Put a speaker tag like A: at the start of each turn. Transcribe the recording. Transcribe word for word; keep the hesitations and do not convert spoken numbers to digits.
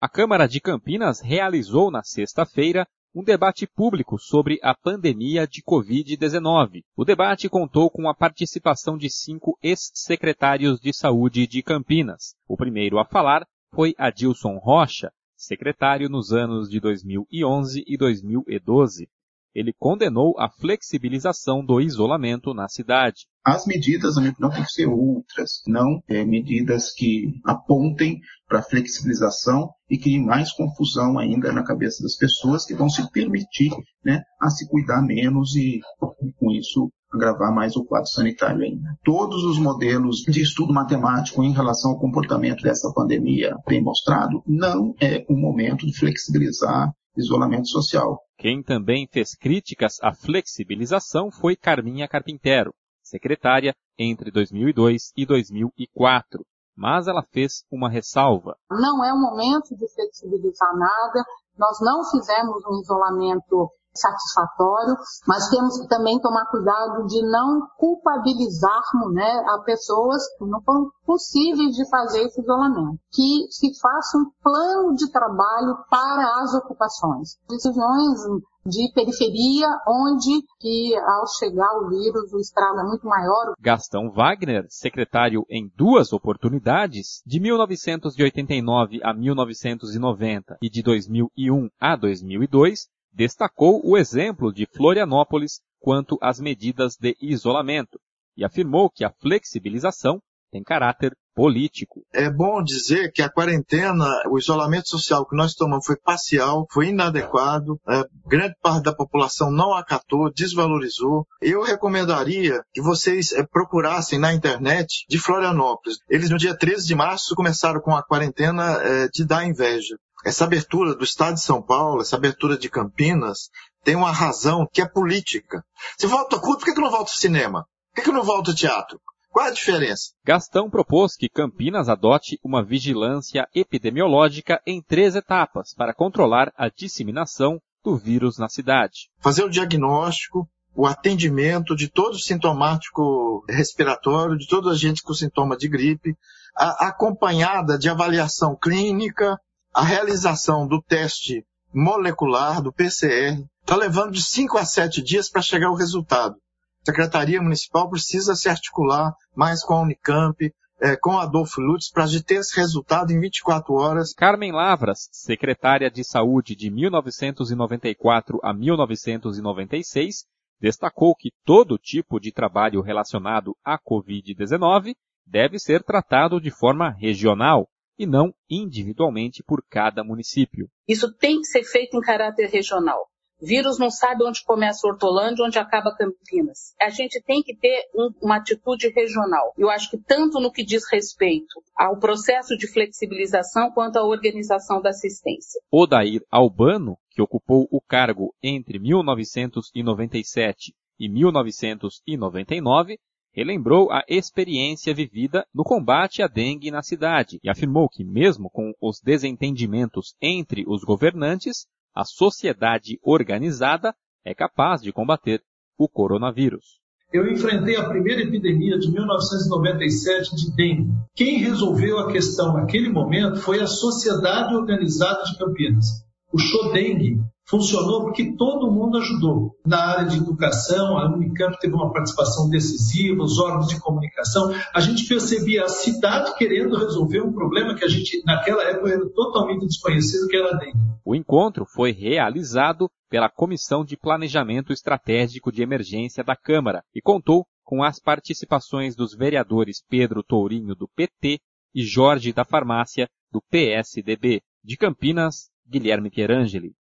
A: A Câmara de Campinas realizou na sexta-feira um debate público sobre a pandemia de covid dezenove. O debate contou com a participação de cinco ex-secretários de saúde de Campinas. O primeiro a falar foi Adilson Rocha, secretário nos anos de dois mil e onze e dois mil e doze. Ele condenou a flexibilização do isolamento na cidade.
B: As medidas, na minha opinião, têm que ser outras, não é, medidas que apontem para a flexibilização e criem mais confusão ainda na cabeça das pessoas que vão se permitir, né, a se cuidar menos e, com isso, agravar mais o quadro sanitário ainda. Todos os modelos de estudo matemático em relação ao comportamento dessa pandemia têm mostrado, não é o momento de flexibilizar isolamento social.
A: Quem também fez críticas à flexibilização foi Carminha Carpintero, secretária entre dois mil e dois e dois mil e quatro. Mas ela fez uma ressalva.
C: Não é o momento de flexibilizar nada, nós não fizemos um isolamento satisfatório, mas temos que também tomar cuidado de não culpabilizarmos, né, a pessoas que não foram possíveis de fazer esse isolamento. Que se faça um plano de trabalho para as ocupações. Decisões de periferia, onde que ao chegar o vírus o estrago é muito maior.
A: Gastão Wagner, secretário em duas oportunidades, de mil novecentos e oitenta e nove a mil novecentos e noventa e de dois mil e um a dois mil e dois, destacou o exemplo de Florianópolis quanto às medidas de isolamento e afirmou que a flexibilização tem caráter político.
D: É bom dizer que a quarentena, o isolamento social que nós tomamos foi parcial, foi inadequado, é, grande parte da população não acatou, desvalorizou. Eu recomendaria que vocês é, procurassem na internet de Florianópolis. Eles no dia treze de março começaram com a quarentena é, de dar inveja. Essa abertura do estado de São Paulo, essa abertura de Campinas, tem uma razão que é política. Se volta ao culto, por que, que não volta ao cinema? Por que, que não volta ao teatro? Qual é a diferença?
A: Gastão propôs que Campinas adote uma vigilância epidemiológica em três etapas para controlar a disseminação do vírus na cidade.
D: Fazer o diagnóstico, o atendimento de todo sintomático respiratório, de toda a gente com sintoma de gripe, a, acompanhada de avaliação clínica, a realização do teste molecular, do P C R, está levando de cinco a sete dias para chegar o resultado. A Secretaria Municipal precisa se articular mais com a Unicamp, é, com a Adolfo Lutz, para ter esse resultado em vinte e quatro horas.
A: Carmen Lavras, secretária de Saúde de mil novecentos e noventa e quatro a mil novecentos e noventa e seis, destacou que todo tipo de trabalho relacionado à covid dezenove deve ser tratado de forma regional e não individualmente por cada município.
E: Isso tem que ser feito em caráter regional. O vírus não sabe onde começa Hortolândia, onde acaba Campinas. A gente tem que ter um, uma atitude regional. Eu acho que tanto no que diz respeito ao processo de flexibilização quanto à organização da assistência.
A: Odair Albano, que ocupou o cargo entre mil novecentos e noventa e sete e mil novecentos e noventa e nove, relembrou a experiência vivida no combate à dengue na cidade e afirmou que, mesmo com os desentendimentos entre os governantes, a sociedade organizada é capaz de combater o coronavírus.
F: Eu enfrentei a primeira epidemia de mil novecentos e noventa e sete de dengue. Quem resolveu a questão naquele momento foi a Sociedade Organizada de Campinas. O Shodengue funcionou porque todo mundo ajudou. Na área de educação, a Unicamp teve uma participação decisiva, os órgãos de comunicação. A gente percebia a cidade querendo resolver um problema que a gente, naquela época, era totalmente desconhecido, que era a dengue.
A: O encontro foi realizado pela Comissão de Planejamento Estratégico de Emergência da Câmara e contou com as participações dos vereadores Pedro Tourinho, do P T, e Jorge da Farmácia, do P S D B. De Campinas, Guilherme Pierangeli.